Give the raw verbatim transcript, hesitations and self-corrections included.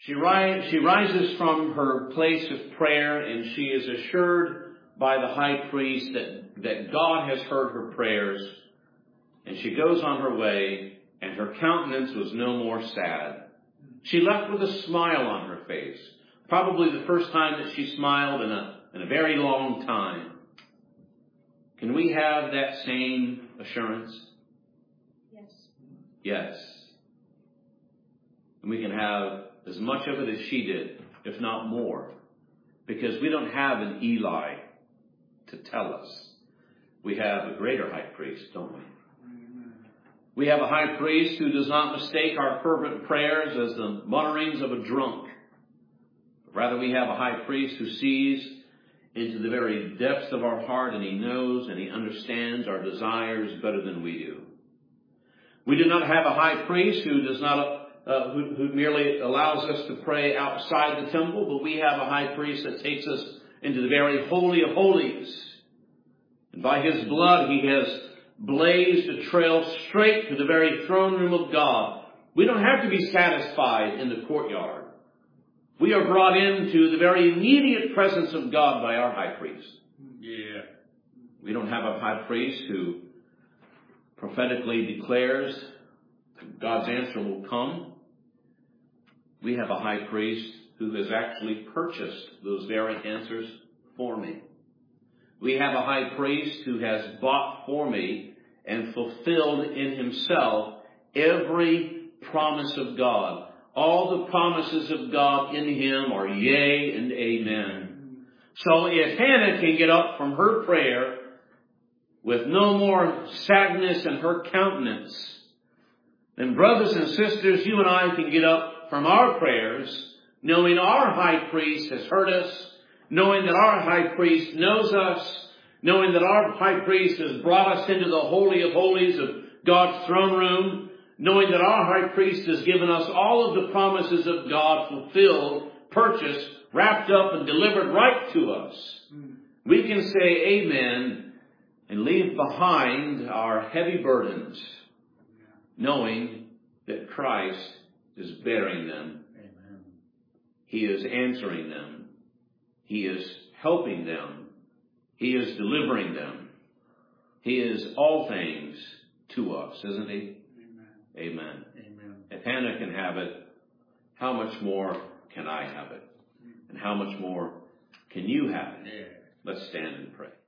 She, ri- she rises from her place of prayer, and she is assured by the high priest that, that God has heard her prayers. And she goes on her way, and her countenance was no more sad. She left with a smile on her face, probably the first time that she smiled in a, in a very long time. Can we have that same assurance? Yes. Yes. And we can have as much of it as she did, if not more, because we don't have an Eli to tell us. We have a greater high priest, don't we? We have a high priest who does not mistake our fervent prayers as the mutterings of a drunk. Rather, we have a high priest who sees into the very depths of our heart, and he knows and he understands our desires better than we do. We do not have a high priest who does not, uh, who, who merely allows us to pray outside the temple, but we have a high priest that takes us into the very holy of holies. And by his blood, he has blazed a trail straight to the very throne room of God. We don't have to be satisfied in the courtyard. We are brought into the very immediate presence of God by our high priest. Yeah. We don't have a high priest who prophetically declares that God's answer will come. We have a high priest who has actually purchased those very answers for me. We have a high priest who has bought for me and fulfilled in himself every promise of God. All the promises of God in him are yea and amen. So if Hannah can get up from her prayer with no more sadness in her countenance, then brothers and sisters, you and I can get up from our prayers knowing our high priest has heard us, knowing that our high priest knows us, knowing that our high priest has brought us into the Holy of Holies of God's throne room, knowing that our high priest has given us all of the promises of God fulfilled, purchased, wrapped up, and delivered right to us. Mm. We can say amen and leave behind our heavy burdens, knowing that Christ is bearing them. Amen. He is answering them. He is helping them. He is delivering them. He is all things to us, isn't he? Amen. Amen. If Hannah can have it, how much more can I have it? And how much more can you have it? Let's stand and pray.